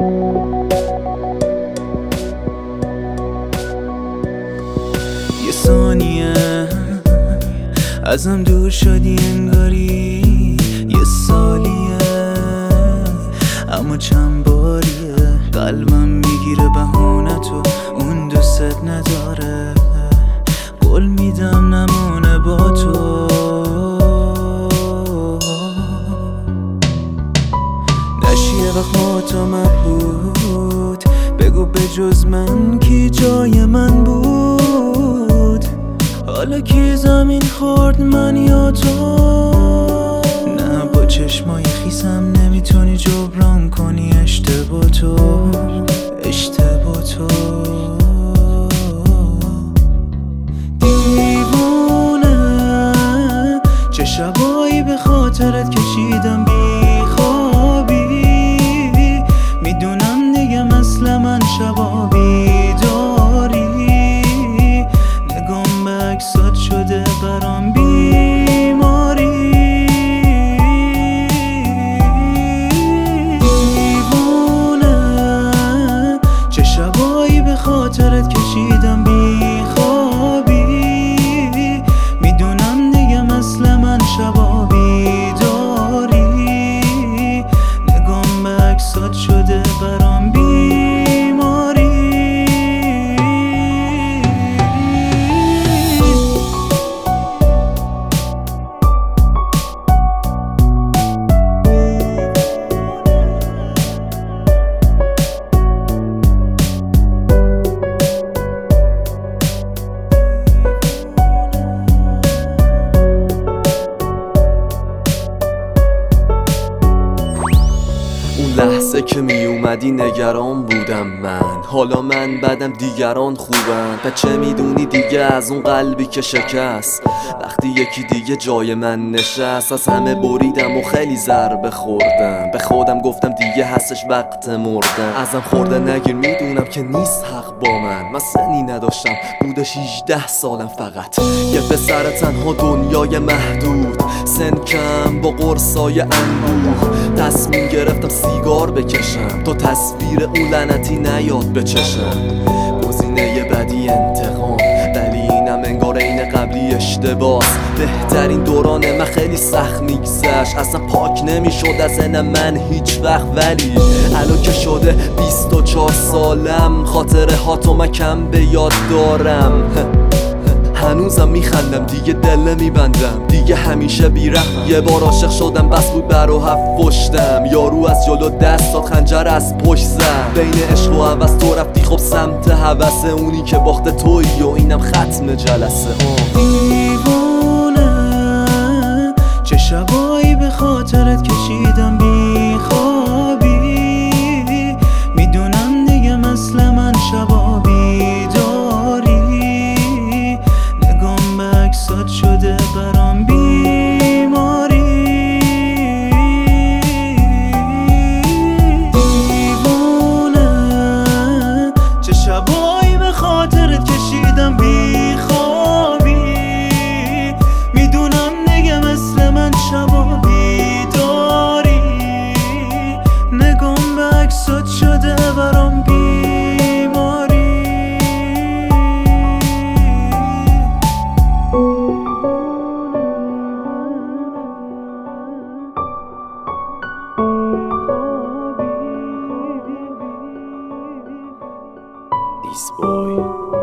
یه ثانیه ازم دور شدی انگاری، یه سالیه اما چند باریه. قلبم میگیره بهونتو، اون دوست نداره. قول میدم نمونه با تو. نشی یه وقت ما تو مبهوت، بگو به جز من کی جای من بود. حالا کی زمین خورد، من یا تو؟ نه با چشمای خیسم نمیتونی جبران کنی اشتباه تو، اشتباه تو. دیوونه چه شبایی به خاطرت کشیدم بی خوابی. میدونم دیگه مثل من شبا بیداری. نگام به عکسات شده برام بیماری. دیوونه چه شبایی به خاطرت کشیدم بی خوابی. میدونم دیگه مثل من شبا بیداری. نگام به عکسات شده برام بیماری. لحظه که می اومدی نگران بودم من، حالا من بدم دیگران خوبن. و چه میدونی دیگه از اون قلبی که شکست وقتی یکی دیگه جای من نشست. از همه بریدم و خیلی ضربه خوردم، به خودم گفتم دیگه هستش وقت مردن. ازم خورده نگیر میدونم که نیست حق با من سنی نداشتم، بودش 18 سالم فقط. یه پسر تنها دنیای محدود، سن کم با قرصای انبوه. تصمیم گرفتم سیگار بکشم تا تصویر اون لعنتی نیاد به چشم. گزینه بدی انتقام، ولی اینم انگار این قبلی اشتباس. بهترین دوران من خیلی سخت میگذشت، اصلا پاک نمیشد از ذهن من هیچ وقت. ولی الان که شده 24 سالم، خاطره هاتو من کم به یاد دارم. هنوزم میخندم دیگه دل نمیبندم، دیگه همیشه بیرحم. یه بار عاشق شدم بس بود بر و هفت پشتم، یارو از جلو دست داد خنجر از پشت زد. بین عشق و هوس تو رفتی خب سمت هوس اونی که باخت تویی و اینم ختم جلسه. دیوونه چه شبایی به خاطرت کشیدم بی خوابی. میدونم دیگه مثل من شبا بیداری. نگام به عکسات شده برام بیماری. دیوونه چه شبایی به خاطرت کشیدم بی خوابی. میدونم دیگه مثل من شبا بیداری. نگام به عکسات شده برام بیماری. This boy